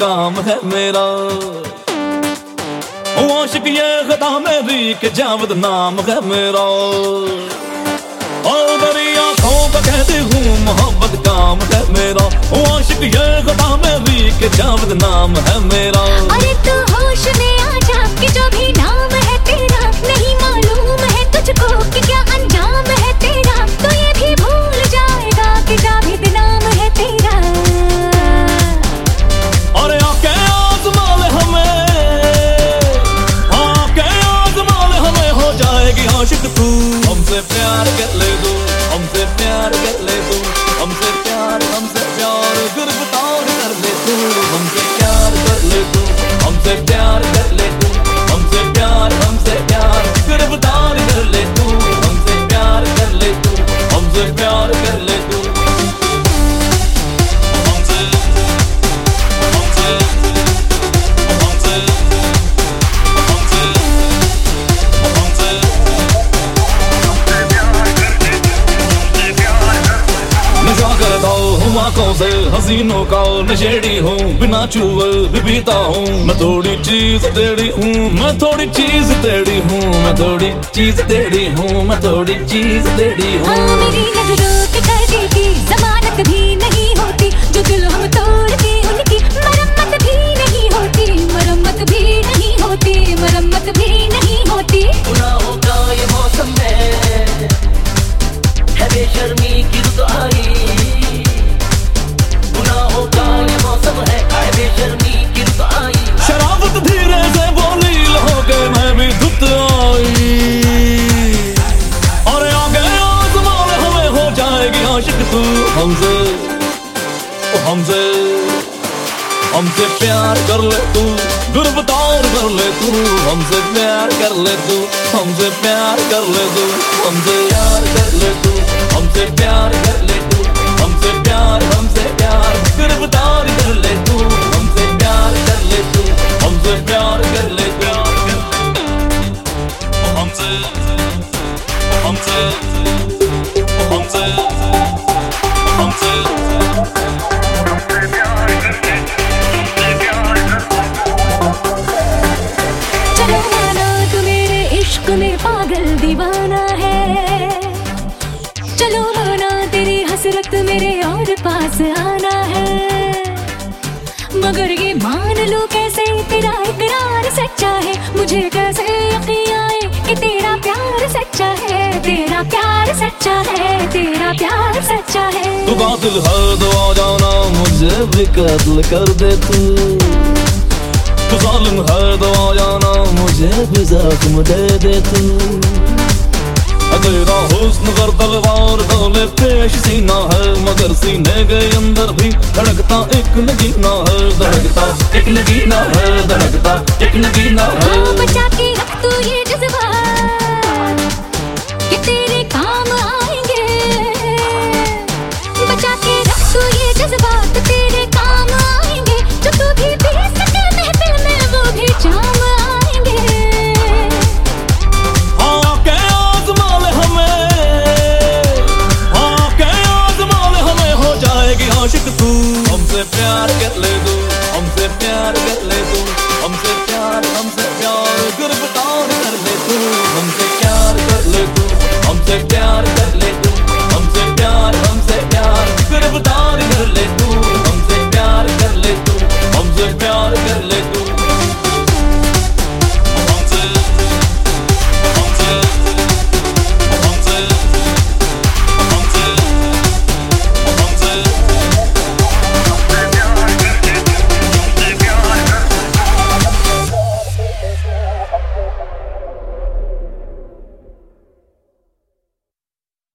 काम है मेरा। आशिक ये खता मेरी कि जावद नाम है मेरा। और मेरी आंखों का कहती हूँ मोहब्बत काम है मेरा। आशिक ये खता मेरी कि जावद नाम है मेरा। अरे तू होश में आ जा कि जो भी नाम है तेरा नहीं मालूम है तुझको कि क्या अंजाम है तेरा। तो ये भी भूल जाएगा कि जावेद नाम है तेरा। अरे आके आज़मा ले हमें, आके आज़मा ले हमें, हो जाएगी आशिक तू। हमसे प्यार कर ले तू, हमसे प्यार कर ले तू, हमसे प्यार गिरफ्तार कर ले तू। हमसे प्यार कर ले तू, हमसे प्यार कर ले तू, हमसे प्यार गिरफ्तार कर ले तू। हमसे प्यार कर ले तू, हमसे प्यार कर ले तू। आंखों से हसीनों का नशेड़ी हूँ, बिना चूहे भी पीता हूँ। मैं थोड़ी चीज तेरी हूँ, मैं थोड़ी चीज तेरी हूँ, मैं थोड़ी चीज तेरी हूँ, मैं थोड़ी चीज तेरी हूँ। मेरी नजरों के करने की जमानत भी नहीं होती, जो दिल हम तोड़ते उनकी मरम्मत भी नहीं होती, मरम्मत भी नहीं होती, मरम्मत भी नहीं होती। गुनाहों का ये मौसम है बेशर्मी की रुत आई। गुनाहों का ये मौसम है बेशर्मी की रुत आई। शराबत धीरे से बोली हो के मैं भी धुत आई। और आगे आज़मा ले हमें, हो जाएगी आशिक तू। हमसे हमसे हमसे प्यार कर ले तू, गिरफ्तार कर ले तू। हमसे प्यार कर ले तू, हमसे प्यार कर ले तू, हमसे प्यार कर ले तू, हमसे प्यार कर ले तू, हमसे प्यार गिरफ्तार कर ले तू। हमसे प्यार कर ले तू, हमसे प्यार कर ले तू। हमसे हमसे हमसे हमसे चलो माना तू मेरे इश्क में पागल दीवाना है। चलो माना तेरी हसरत मेरे और पास आना है। मगर ये मान लो कैसे तेरा इकरार सच्चा है। मुझे कैसे यकीन आए कि तेरा प्यार सच्चा है, तेरा प्यार सच्चा है, तेरा प्यार सच्चा है। तू कातिल है तो आ जाना, मुझे भी कत्ल कर दे तू। तू जालिम है तो आ जाना, मुझे भी जख्म दे दे तू। तेरा हुस्न कर तलवार दौले पेश सीना है, मगर सीने के अंदर भी धड़कता एक नगीना है, धड़कता एक नगीना है, धड़कता एक नगीना है। बचा के रख तू ये जज्बात कि तेरे काम आएंगे। बचा के रख तू ये जज्बात तेरे काम आएंगे। जो तू भी पी सके महफिल में वो भी जाम आएंगे। आके आज़मा ले हमें, आके आज़मा ले हमें, हो जाएगी आशिक तू। हमसे प्यार कर ले तू, हमसे प्यार कर ले तू, हमसे प्यार गिरफ्तार कर ले तू। हमसे प्यार कर ले तू, हमसे प्यार कर